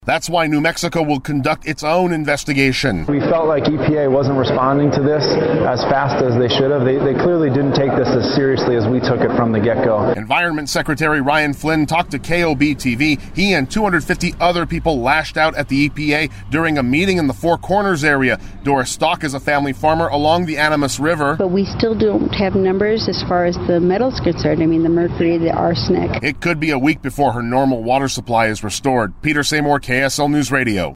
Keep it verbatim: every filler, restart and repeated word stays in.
That's why New Mexico will conduct its own investigation. We felt like E P A wasn't responding to this as fast as they should have. They, they clearly didn't take this as seriously as we took it from the get-go. Environment Secretary Ryan Flynn talked to K O B T V. He and two hundred fifty other people lashed out at the E P A during a meeting in the Four Corners area. Doris Stock is a family farmer along the Animas River. But we still don't have numbers as far as the metals concerned. I mean, the mercury, the arsenic. It could be a week before her normal water supply is restored. Peter Seymour, K S L News Radio.